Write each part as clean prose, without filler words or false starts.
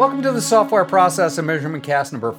Welcome to the Software Process and Measurement Cast number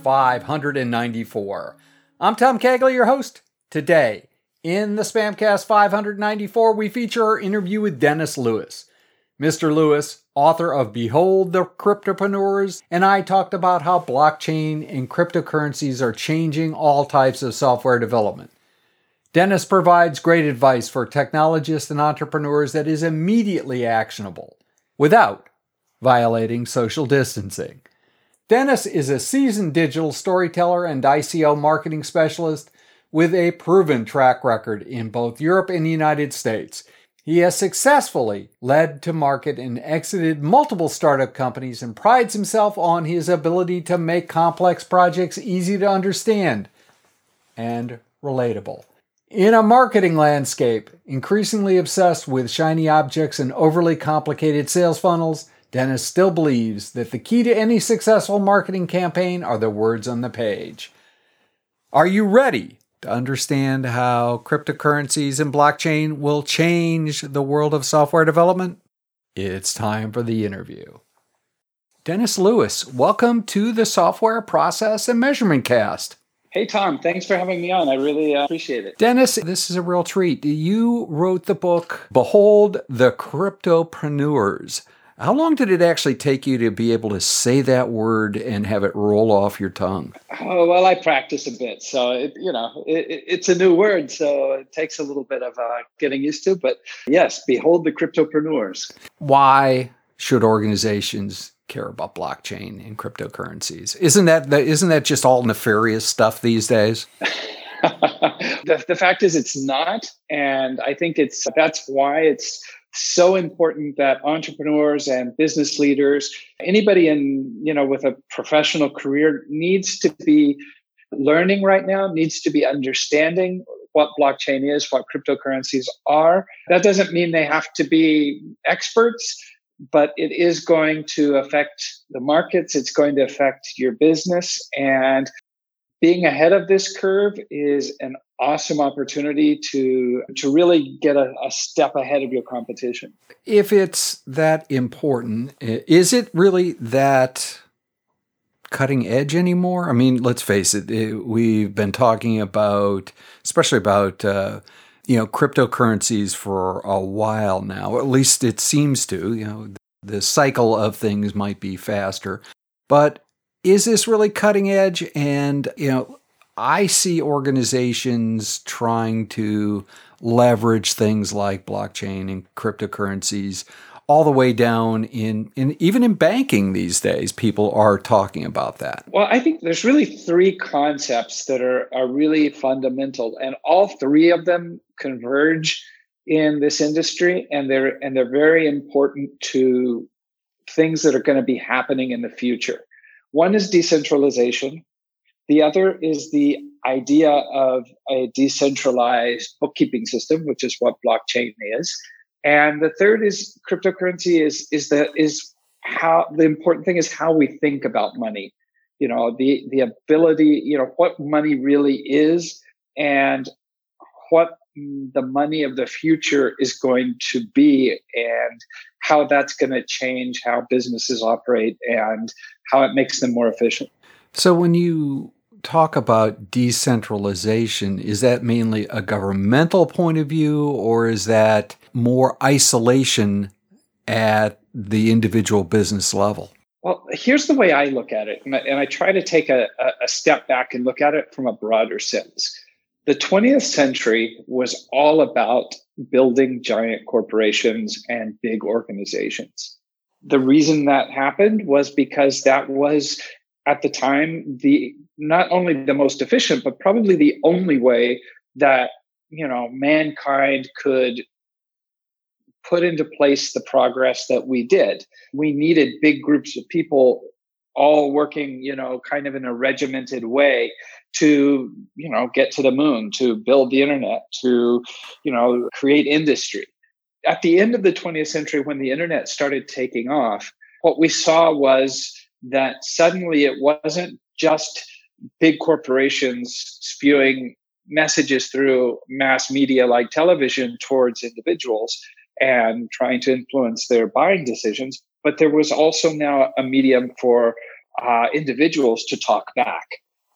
594. I'm Tom Cagley, your host. Today, in the Spamcast 594, we feature our interview with Dennis Lewis. Mr. Lewis, author of Behold the Cryptopreneurs, and I talked about how blockchain and cryptocurrencies are changing all types of software development. Dennis provides great advice for technologists and entrepreneurs that is immediately actionable, without violating social distancing. Dennis is a seasoned digital storyteller and ICO marketing specialist with a proven track record in both Europe and the United States. He has successfully led to market and exited multiple startup companies and prides himself on his ability to make complex projects easy to understand and relatable. In a marketing landscape increasingly obsessed with shiny objects and overly complicated sales funnels, Dennis still believes that the key to any successful marketing campaign are the words on the page. Are you ready to understand how cryptocurrencies and blockchain will change the world of software development? It's time for the interview. Dennis Lewis, welcome to the Software Process and Measurement Cast. Hey, Tom. Thanks for having me on. I really appreciate it. Dennis, this is a real treat. You wrote the book, Behold the Cryptopreneurs. How long did it actually take you to be able to say that word and have it roll off your tongue? Oh, well, I practice a bit. So, it's a new word. So it takes a little bit of getting used to. But yes, behold the cryptopreneurs. Why should organizations care about blockchain and cryptocurrencies? Isn't that just all nefarious stuff these days? The fact is it's not. And I think that's why it's so important that entrepreneurs and business leaders, anybody with a professional career needs to be learning right now, needs to be understanding what blockchain is, what cryptocurrencies are. That doesn't mean they have to be experts, but it is going to affect the markets. It's going to affect your business. And being ahead of this curve is an awesome opportunity to really get a step ahead of your competition. If it's that important, is it really that cutting edge anymore? I mean, let's face it, we've been talking about, especially about, cryptocurrencies for a while now. At least it seems to, the cycle of things might be faster. But is this really cutting edge? And, I see organizations trying to leverage things like blockchain and cryptocurrencies all the way down even in banking these days. People are talking about that. Well, I think there's really three concepts that are really fundamental, and all three of them converge in this industry, and they're very important to things that are going to be happening in the future. One is decentralization. The other is the idea of a decentralized bookkeeping system, which is what blockchain is. And the third is cryptocurrency is how the important thing is how we think about money. The ability, what money really is and what the money of the future is going to be and how that's going to change how businesses operate and how it makes them more efficient. So when you talk about decentralization, is that mainly a governmental point of view, or is that more isolation at the individual business level? Well, here's the way I look at it, and I try to take a step back and look at it from a broader sense. The 20th century was all about building giant corporations and big organizations. The reason that happened was because that was, at the time, not only the most efficient, but probably the only way that, mankind could put into place the progress that we did. We needed big groups of people all working, kind of in a regimented way to, get to the moon, to build the internet, to, create industry. At the end of the 20th century, when the internet started taking off, what we saw was that suddenly it wasn't just big corporations spewing messages through mass media like television towards individuals and trying to influence their buying decisions, but there was also now a medium for individuals to talk back.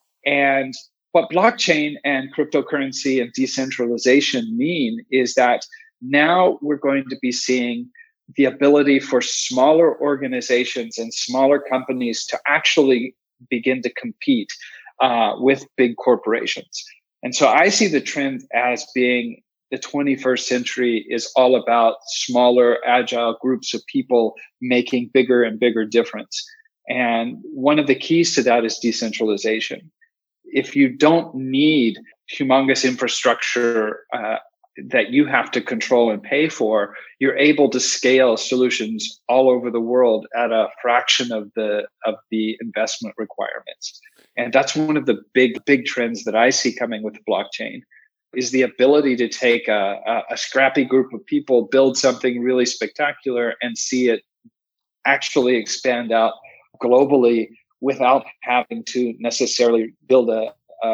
And what blockchain and cryptocurrency and decentralization mean is that now we're going to be seeing the ability for smaller organizations and smaller companies to actually begin to compete with big corporations. And so I see the trend as being the 21st century is all about smaller, agile groups of people making bigger and bigger difference. And one of the keys to that is decentralization. If you don't need humongous infrastructure that you have to control and pay for, you're able to scale solutions all over the world at a fraction of the investment requirements. And that's one of the big trends that I see coming with blockchain, is the ability to take a scrappy group of people, build something really spectacular, and see it actually expand out globally without having to necessarily build a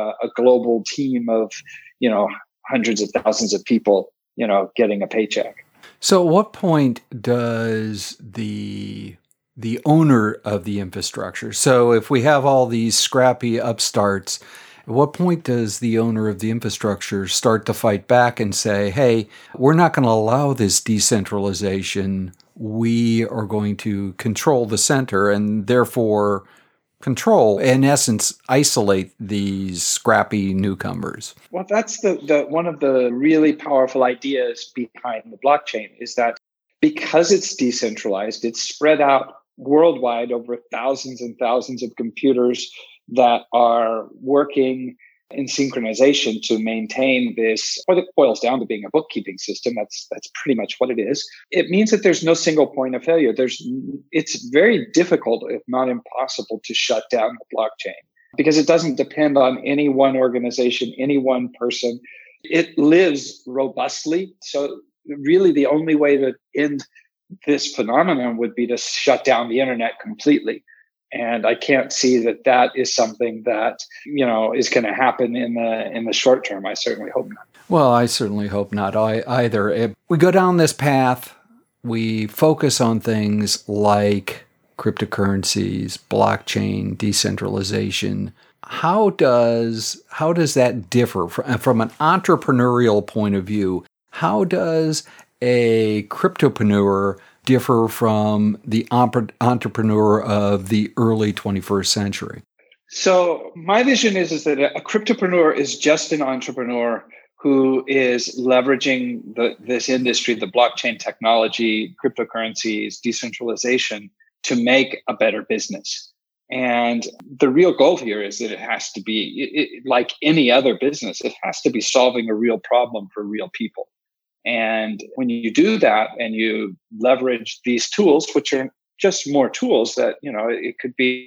global team of, hundreds of thousands of people, getting a paycheck. So at what point does the owner of the infrastructure, so if we have all these scrappy upstarts, at what point does the owner of the infrastructure start to fight back and say, hey, we're not going to allow this decentralization. We are going to control the center and therefore control, in essence, isolate these scrappy newcomers? Well, that's the one of the really powerful ideas behind the blockchain, is that because it's decentralized, it's spread out worldwide over thousands and thousands of computers that are working in synchronization to maintain this, what it boils down to being a bookkeeping system. That's pretty much what it is. It means that there's no single point of failure. It's very difficult, if not impossible, to shut down the blockchain because it doesn't depend on any one organization, any one person. It lives robustly. So really the only way to end this phenomenon would be to shut down the internet completely. And I can't see that is something that, is going to happen in the short term. I certainly hope not. Well, I certainly hope not either. If we go down this path, we focus on things like cryptocurrencies, blockchain, decentralization. How does that differ from an entrepreneurial point of view? How does a cryptopreneur differ from the entrepreneur of the early 21st century? So my vision is that a cryptopreneur is just an entrepreneur who is leveraging this industry, the blockchain technology, cryptocurrencies, decentralization, to make a better business. And the real goal here is that it has to be, like any other business, it has to be solving a real problem for real people. And when you do that and you leverage these tools, which are just more tools that, it could be,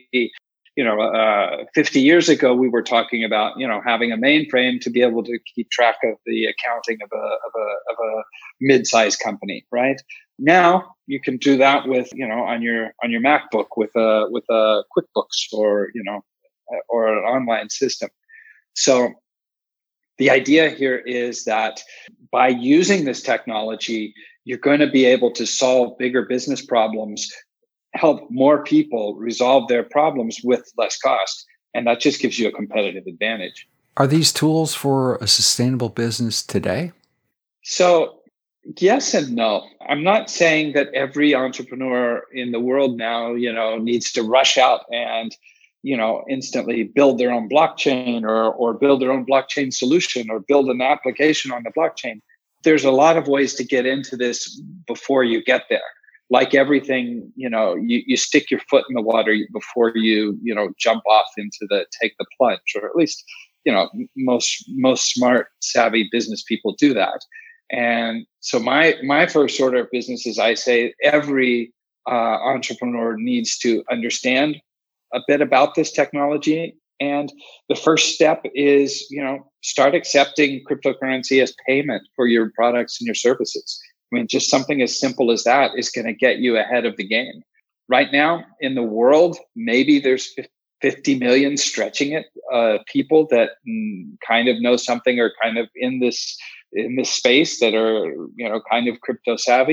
50 years ago, we were talking about, having a mainframe to be able to keep track of the accounting of a mid-sized company, right? Now you can do that with, on your MacBook with a QuickBooks or an online system. So the idea here is that by using this technology, you're going to be able to solve bigger business problems, help more people resolve their problems with less cost. And that just gives you a competitive advantage. Are these tools for a sustainable business today? So yes and no. I'm not saying that every entrepreneur in the world now, needs to rush out and instantly build their own blockchain or build their own blockchain solution or build an application on the blockchain. There's a lot of ways to get into this before you get there. Like everything, you stick your foot in the water before you, jump off take the plunge, or at least, most smart, savvy business people do that. And so my first order of business is, I say every entrepreneur needs to understand a bit about this technology. And the first step is, start accepting cryptocurrency as payment for your products and your services. I mean, just something as simple as that is going to get you ahead of the game. Right now in the world, maybe there's 50 million, stretching it, people that kind of know something or kind of in this space that are, kind of crypto savvy.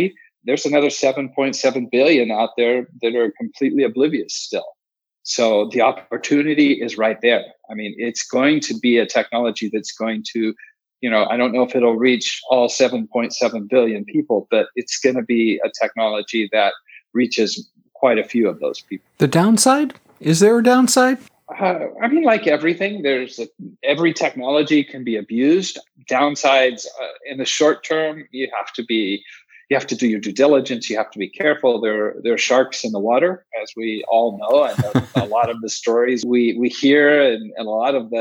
there's another 7.7 billion out there that are completely oblivious still. So the opportunity is right there. I mean, it's going to be a technology that's going to, I don't know if it'll reach all 7.7 billion people, but it's going to be a technology that reaches quite a few of those people. The downside? Is there a downside? I mean, like everything, every technology can be abused. Downsides in the short term, you have to do your due diligence. You have to be careful. There are sharks in the water, as we all know. I know a lot of the stories we hear, and a lot of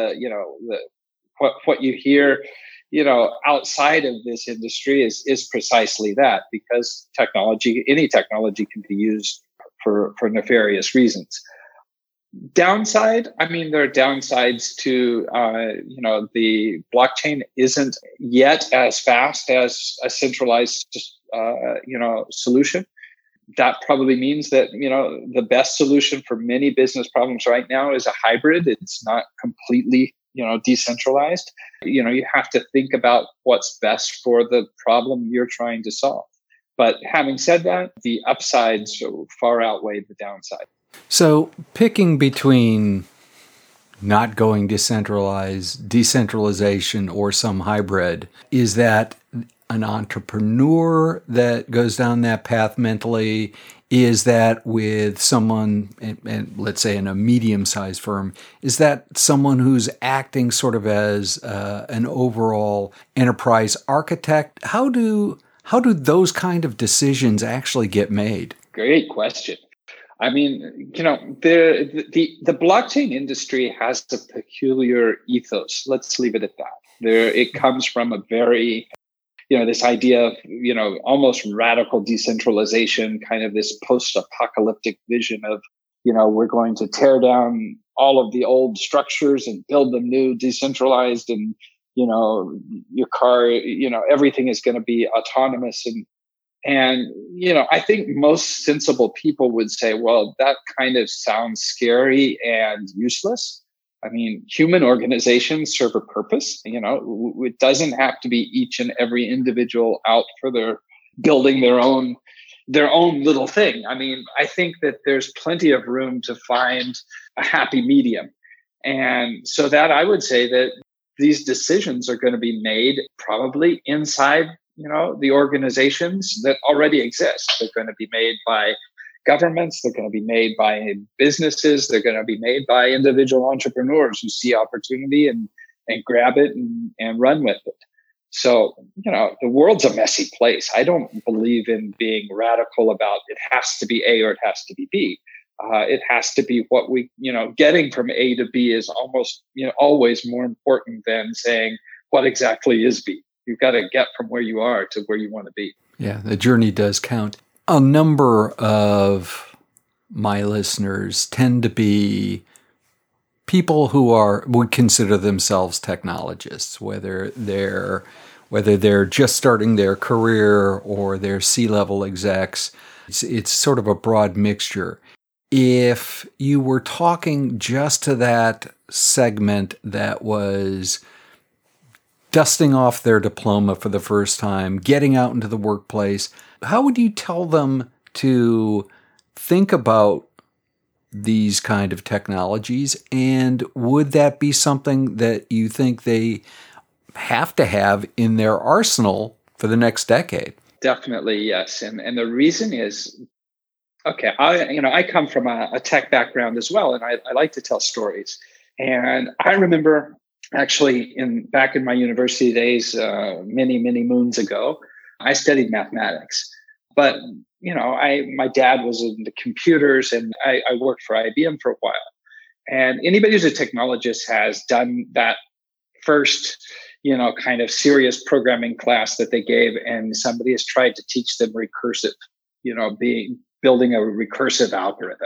what you hear, outside of this industry is precisely that, because any technology can be used for nefarious reasons. Downside, I mean, there are downsides to, the blockchain isn't yet as fast as a centralized, solution. That probably means that, the best solution for many business problems right now is a hybrid. It's not completely, decentralized. You have to think about what's best for the problem you're trying to solve. But having said that, the upsides far outweigh the downside. So picking between not going decentralized, decentralization, or some hybrid, is that an entrepreneur that goes down that path mentally? Is that with someone, and let's say in a medium-sized firm, is that someone who's acting sort of as an overall enterprise architect? How do those kind of decisions actually get made? Great question. I mean, the blockchain industry has a peculiar ethos. Let's leave it at that. It comes from a very, this idea of, almost radical decentralization, kind of this post-apocalyptic vision of, we're going to tear down all of the old structures and build them new, decentralized, and, your car, everything is going to be autonomous. And, I think most sensible people would say, well, that kind of sounds scary and useless. I mean, human organizations serve a purpose. It doesn't have to be each and every individual out for building their own little thing. I mean, I think that there's plenty of room to find a happy medium. And so that I would say that these decisions are going to be made probably inside the organizations that already exist. They're going to be made by governments. They're going to be made by businesses. They're going to be made by individual entrepreneurs who see opportunity and grab it and run with it. So, the world's a messy place. I don't believe in being radical about it has to be A or it has to be B. It has to be what we, getting from A to B is almost, always more important than saying what exactly is B. You've got to get from where you are to where you want to be. Yeah, the journey does count. A number of my listeners tend to be people who would consider themselves technologists, whether they're just starting their career or they're C-level execs. It's sort of a broad mixture. If you were talking just to that segment that was dusting off their diploma for the first time, getting out into the workplace, how would you tell them to think about these kind of technologies? And would that be something that you think they have to have in their arsenal for the next decade? Definitely, yes. And the reason is, okay, I come from a tech background as well, and I like to tell stories. And I remember actually back in my university days, many, many moons ago, I studied mathematics. But, my dad was into computers, and I worked for IBM for a while. And anybody who's a technologist has done that first, kind of serious programming class that they gave, and somebody has tried to teach them recursive, building a recursive algorithm.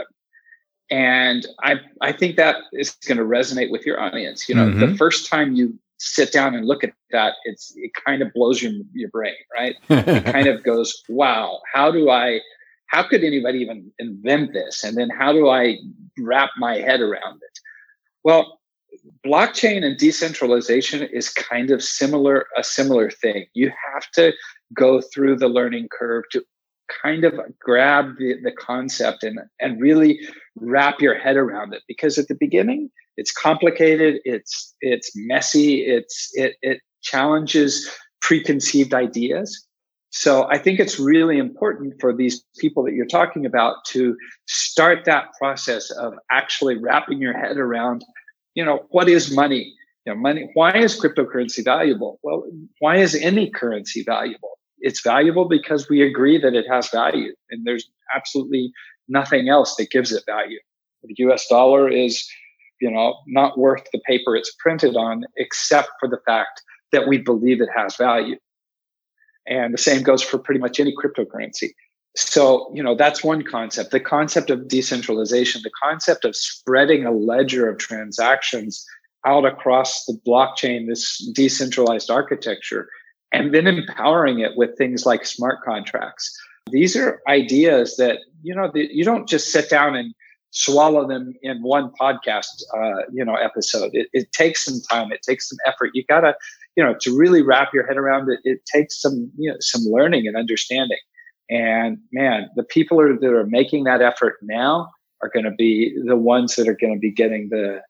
And I think that is going to resonate with your audience. The first time you sit down and look at that, it kind of blows your brain, right? It kind of goes, wow, how could anybody even invent this? And then how do I wrap my head around it? Well, blockchain and decentralization is kind of a similar thing. You have to go through the learning curve to kind of grab the concept and really wrap your head around it. Because at the beginning, it's complicated, it's messy, it challenges preconceived ideas. So I think it's really important for these people that you're talking about to start that process of actually wrapping your head around, what is money? Money. Why is cryptocurrency valuable? Well, why is any currency valuable? It's valuable because we agree that it has value, and there's absolutely nothing else that gives it value. The US dollar is, not worth the paper it's printed on, except for the fact that we believe it has value. And the same goes for pretty much any cryptocurrency. So, that's one concept. The concept of decentralization, the concept of spreading a ledger of transactions out across the blockchain, this decentralized architecture, and then empowering it with things like smart contracts. These are ideas that, you don't just sit down and swallow them in one podcast, episode. It takes some time. It takes some effort. You gotta, to really wrap your head around it. It takes some learning and understanding. And man, the people that are making that effort now are going to be the ones that are going to be getting the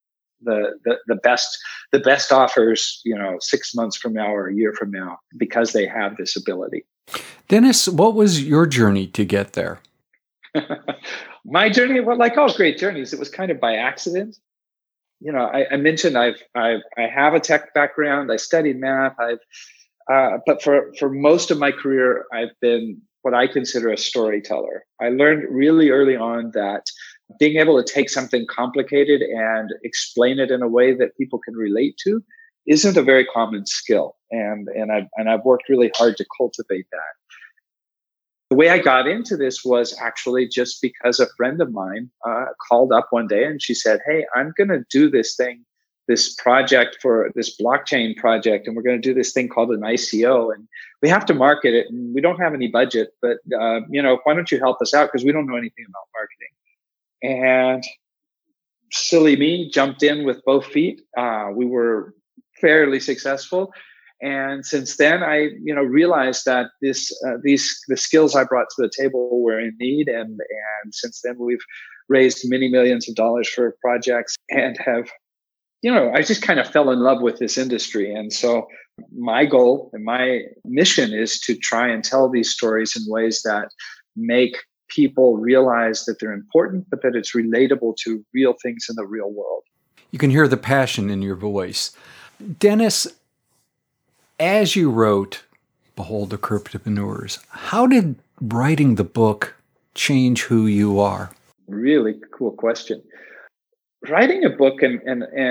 best offers, 6 months from now or a year from now, because they have this ability. Dennis, what was your journey to get there? My journey, well, like all great journeys, it was kind of by accident. I mentioned I have a tech background. I studied math. But for most of my career, I've been what I consider a storyteller. I learned really early on that being able to take something complicated and explain it in a way that people can relate to isn't a very common skill. And I've worked really hard to cultivate that. The way I got into this was actually just because a friend of mine called up one day and she said, "Hey, I'm going to do this project for this blockchain project, and we're going to do this thing called an ICO, and we have to market it, and we don't have any budget, but why don't you help us out, because we don't know anything about marketing." And silly me jumped in with both feet. We were fairly successful. And since then, I realized that the skills I brought to the table were in need. And since then, we've raised many millions of dollars for projects and have, I just kind of fell in love with this industry. And so my goal and my mission is to try and tell these stories in ways that make people realize that they're important, but that it's relatable to real things in the real world. You can hear the passion in your voice. Dennis, as you wrote Behold the Cryptopreneurs, how did writing the book change who you are? Really cool question. Writing a book and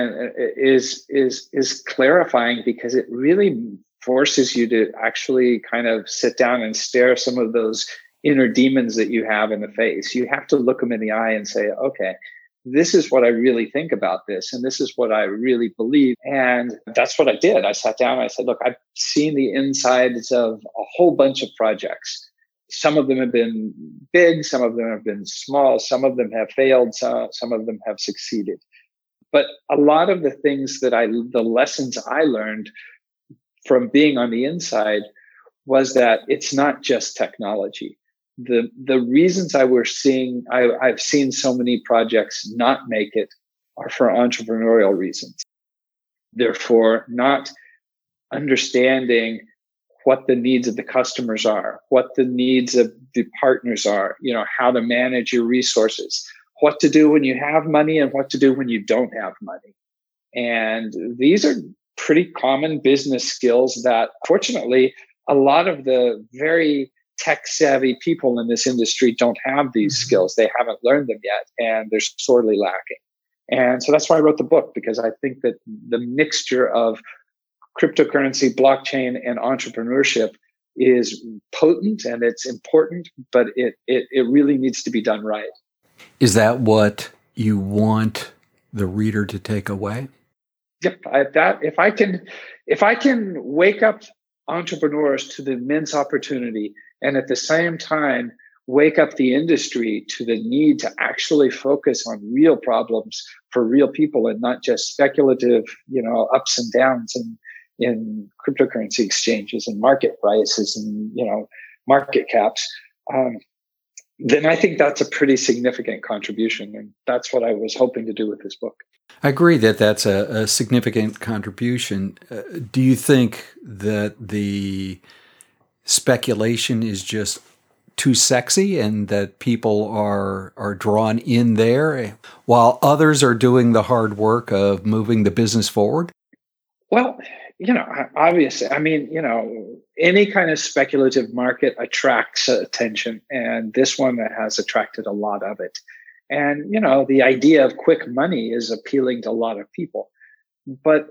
is clarifying, because it really forces you to actually kind of sit down and stare some of those inner demons that you have in the face. You have to look them in the eye and say, okay, this is what I really think about this, and this is what I really believe. And that's what I did. I sat down and I said, look, I've seen the insides of a whole bunch of projects. Some of them have been big, some of them have been small, some of them have failed, some of them have succeeded. But a lot of the things the lessons I learned from being on the inside was that it's not just technology. The reasons I've seen so many projects not make it are for entrepreneurial reasons. Therefore, not understanding what the needs of the customers are, what the needs of the partners are, how to manage your resources, what to do when you have money and what to do when you don't have money. And these are pretty common business skills that, fortunately, a lot of the very tech-savvy people in this industry don't have these skills. They haven't learned them yet, and they're sorely lacking. And so that's why I wrote the book, because I think that the mixture of cryptocurrency, blockchain, and entrepreneurship is potent and it's important, but it really needs to be done right. Is that what you want the reader to take away? Yep. If I can wake up entrepreneurs to the immense opportunity, and at the same time wake up the industry to the need to actually focus on real problems for real people and not just speculative, ups and downs in cryptocurrency exchanges and market prices and, market caps. then I think that's a pretty significant contribution. And that's what I was hoping to do with this book. I agree that that's a significant contribution. Do you think that the speculation is just too sexy and that people are drawn in there while others are doing the hard work of moving the business forward? Well, obviously, any kind of speculative market attracts attention, and this one has attracted a lot of it. And, the idea of quick money is appealing to a lot of people. But,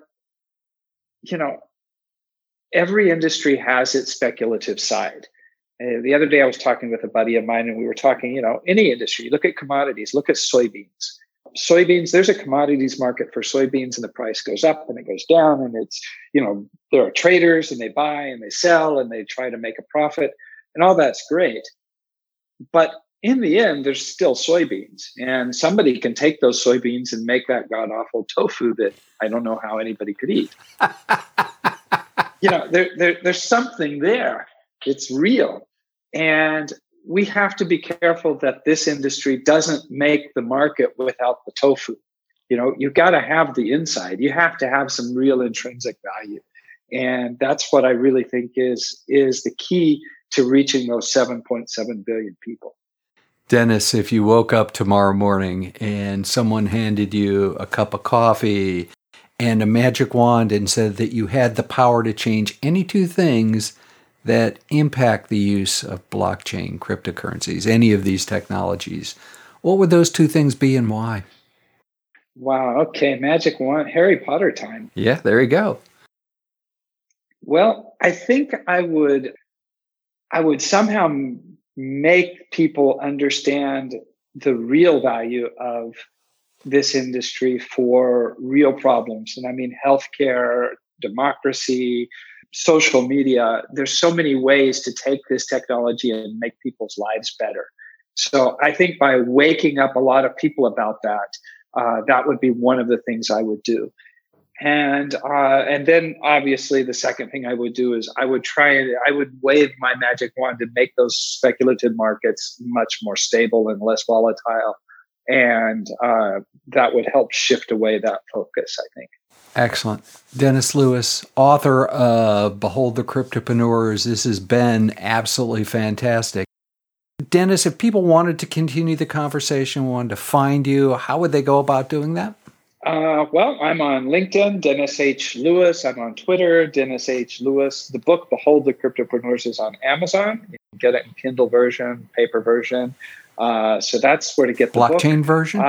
every industry has its speculative side. The other day I was talking with a buddy of mine, and we were talking, any industry, look at commodities, look at soybeans. Soybeans, there's a commodities market for soybeans, and the price goes up and it goes down, and it's, there are traders and they buy and they sell and they try to make a profit, and all that's great. But in the end, there's still soybeans, and somebody can take those soybeans and make that god awful tofu that I don't know how anybody could eat. There's something there. It's real. And we have to be careful that this industry doesn't make the market without the tofu. You've got to have the inside. You have to have some real intrinsic value. And that's what I really think is the key to reaching those 7.7 billion people. Dennis, if you woke up tomorrow morning and someone handed you a cup of coffee and a magic wand and said that you had the power to change any two things that impact the use of blockchain, cryptocurrencies, any of these technologies, what would those two things be and why? Wow. Okay. Magic wand, Harry Potter time. Yeah, there you go. Well, I think I would somehow make people understand the real value of this industry for real problems. And I mean, healthcare, democracy, social media. There's so many ways to take this technology and make people's lives better. So I think by waking up a lot of people about that, that would be one of the things I would do. And then obviously the second thing I would do is I would wave my magic wand and make those speculative markets much more stable and less volatile. And that would help shift away that focus, I think. Excellent. Dennis Lewis, author of Behold the Cryptopreneurs. This has been absolutely fantastic. Dennis, if people wanted to continue the conversation, wanted to find you, how would they go about doing that? Well, I'm on LinkedIn, Dennis H. Lewis. I'm on Twitter, Dennis H. Lewis. The book, Behold the Cryptopreneurs, is on Amazon. You can get it in Kindle version, paper version. So that's where to get the blockchain book. Version?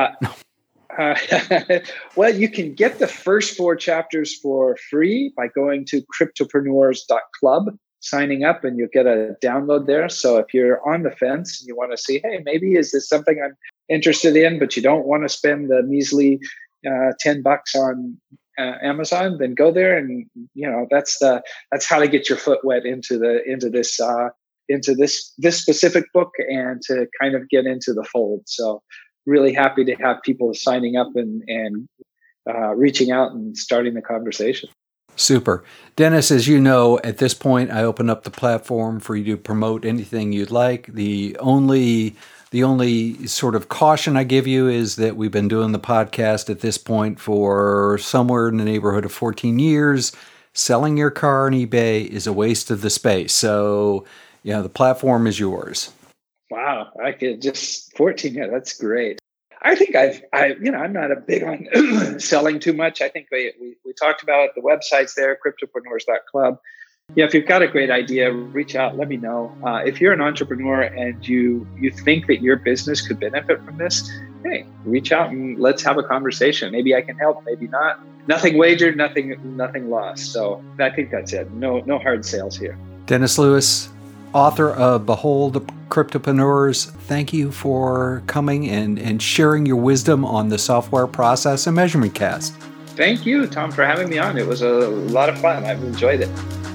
Well, you can get the first 4 chapters for free by going to cryptopreneurs.club, signing up, and you'll get a download there. So if you're on the fence and you want to see, hey, maybe is this something I'm interested in, but you don't want to spend the measly $10 on Amazon, then go there, and that's how to get your foot wet into this specific book and to kind of get into the fold. So really happy to have people signing up and reaching out and starting the conversation. Super. Dennis, as you know, at this point, I open up the platform for you to promote anything you'd like. The only sort of caution I give you is that we've been doing the podcast at this point for somewhere in the neighborhood of 14 years. Selling your car on eBay is a waste of the space. So, the platform is yours. Wow, I could just 14. Yeah, that's great. I think I'm not a big on selling too much. I think we talked about it. The website's there, cryptopreneurs.club. Yeah, if you've got a great idea, reach out, let me know. If you're an entrepreneur and you think that your business could benefit from this, hey, reach out and let's have a conversation. Maybe I can help, maybe not. Nothing wagered, nothing lost. So I think that's it. No hard sales here. Dennis Lewis, author of Behold the Cryptopreneurs, thank you for coming and sharing your wisdom on the Software Process and Measurement Cast. Thank you, Tom, for having me on. It was a lot of fun. I've enjoyed it.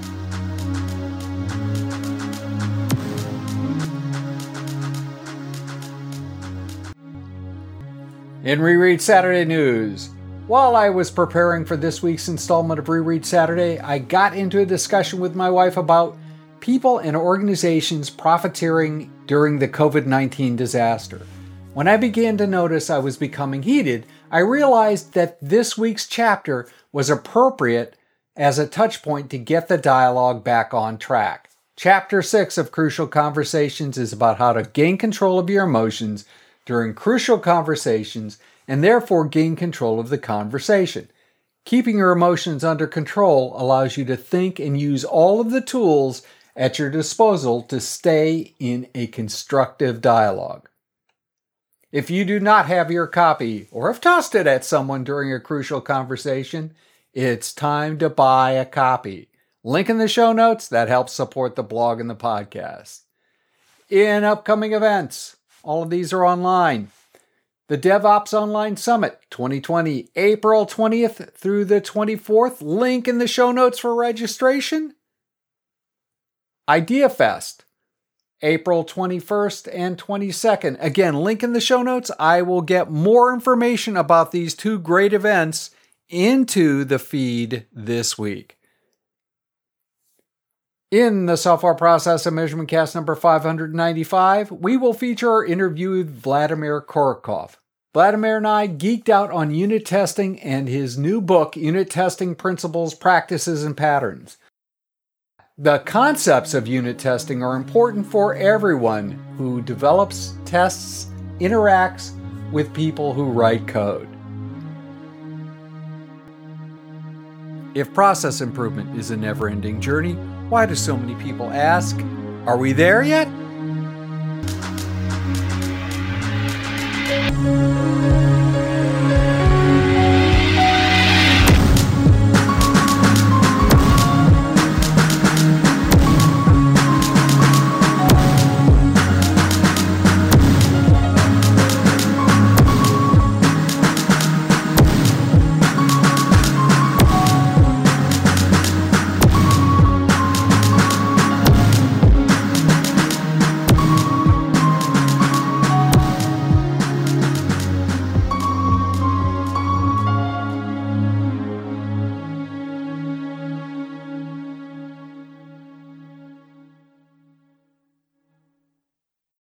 In Reread Saturday News, while I was preparing for this week's installment of Reread Saturday, I got into a discussion with my wife about people and organizations profiteering during the COVID-19 disaster. When I began to notice I was becoming heated, I realized that this week's chapter was appropriate as a touch point to get the dialogue back on track. Chapter 6 of Crucial Conversations is about how to gain control of your emotions during crucial conversations and therefore gain control of the conversation. Keeping your emotions under control allows you to think and use all of the tools at your disposal to stay in a constructive dialogue. If you do not have your copy or have tossed it at someone during a crucial conversation, it's time to buy a copy. Link in the show notes. That helps support the blog and the podcast. In upcoming events, all of these are online. The DevOps Online Summit 2020, April 20th through the 24th. Link in the show notes for registration. IdeaFest, April 21st and 22nd. Again, link in the show notes. I will get more information about these two great events into the feed this week. In the Software Process and Measurement Cast number 595, we will feature our interview with Vladimir Korokov. Vladimir and I geeked out on unit testing and his new book, Unit Testing Principles, Practices, and Patterns. The concepts of unit testing are important for everyone who develops, tests, interacts with people who write code. If process improvement is a never-ending journey, why do so many people ask, are we there yet?